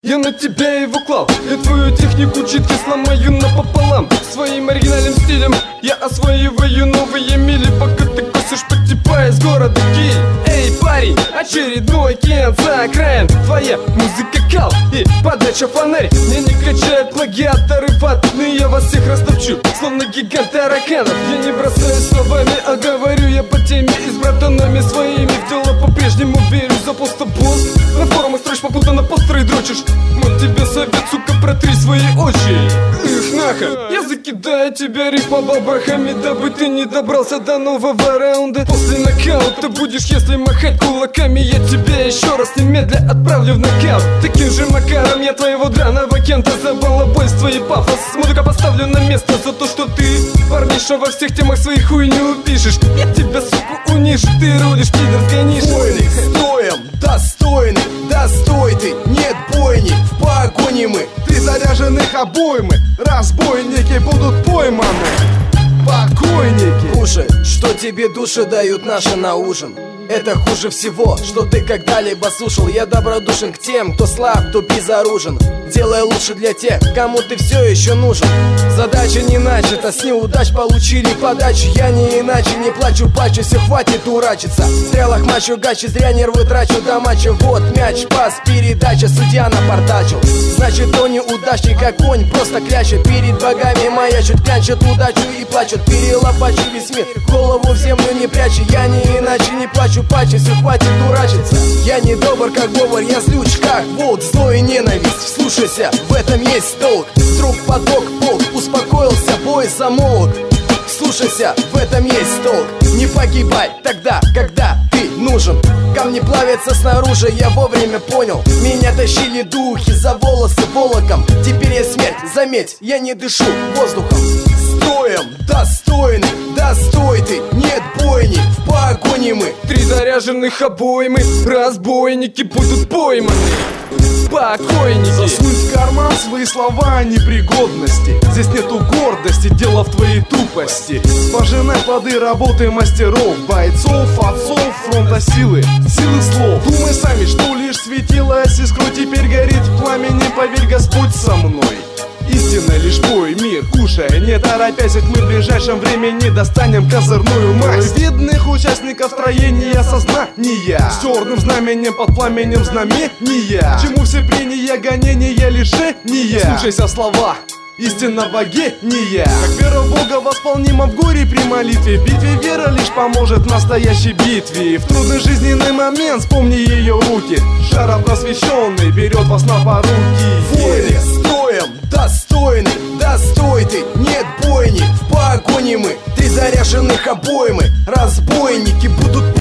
я на тебя его клал. Я твою технику читки сломаю напополам. Своим оригинальным стилем я осваиваю новые мили, пока ты косишь подтипа из города Киев. Эй, парень, очередной кент за окраин. Твоя музыка кал и подача фонарь. Мне не качают плагиаторы ватные, я вас всех растопчу, словно гигант тараканов. Я не бросаюсь словами, а говорю я по теме. И с братанами своими в дело по-прежнему верю. За босс на форумы строишь, попутно постеры дрочишь. Мой тебе совет, сука, протри свои очи. Их нахуй, я закидаю тебя рифма-бабахами, дабы ты не добрался до нового раунда. После нокаута будешь, если махать кулаками, я тебя еще раз немедля отправлю в нокаут. Таким же макаром я твоего драного кента за балабольство и пафос музыка поставлю на место за то, что ты, парниша, во всех темах своих хуйню пишешь. Я тебя, сука, унижу, ты рулишь, пидорская ниша. Войны строем, достойны, достой ты, нет бойни, в погоне мы. Три заряженных обоймы, разбойники будут пойманы. Покойники. Слушай, что тебе души дают наши на ужин? Это хуже всего, что ты когда-либо слушал. Я добродушен к тем, кто слаб, кто безоружен. Делай лучше для тех, кому ты все еще нужен. Задача не начата, с неудач получили подачу. Я не иначе, не плачу, плачу, все хватит дурачиться. В стрелах мачу гачи, зря нервы трачу до матча. Вот мяч, пас, передача, судья напортачил. Значит, он неудачник, как конь, просто клячет. Перед богами маячут, клянчат удачу и плачут. Перелопачу весь мир, голову в землю не прячу. Я не иначе, не плачу, паче, все хватит дурачиться. Я не добр, как говор, я злюч, как волк. Зло и ненависть, вслушайся, в этом есть толк. Вдруг поток, полк, успокоился, бой замолк. Слушайся, в этом есть толк. Не погибай тогда, когда ты нужен. Камни плавятся снаружи, я вовремя понял. Меня тащили духи за волосы волоком. Теперь я смерть, заметь, я не дышу воздухом. Строем, достойны, достой ты, нет бойни, в погоне мы. Три заряженных обоймы, разбойники будут пойманы. Покойники. Засунь в карман свои слова о непригодности. Здесь нету гордости, дело в твоей тупости. Пожинай плоды работы мастеров, бойцов, отцов, фронта силы, силы слов. Думай сами, что лишь светилась искру, теперь горит в пламени, поверь, Господь со мной. Истина лишь бой, мир, кушай, не торопясь, ведь мы в ближайшем времени достанем козырную масть. Видных участников строения сознания, с черным знаменем под пламенем знамения. Чему все прения, гонения, лишения? Слушайся слова истинного гения. Как вера в Бога восполнима в горе при молитве. В битве вера лишь поможет в настоящей битве. В трудный жизненный момент вспомни ее руки. Жаром просвещенный берет вас на поруки. Войны строем, достойны, достой ты, нет бойни, в погоне мы. Три заряженных обоймы, разбойники будут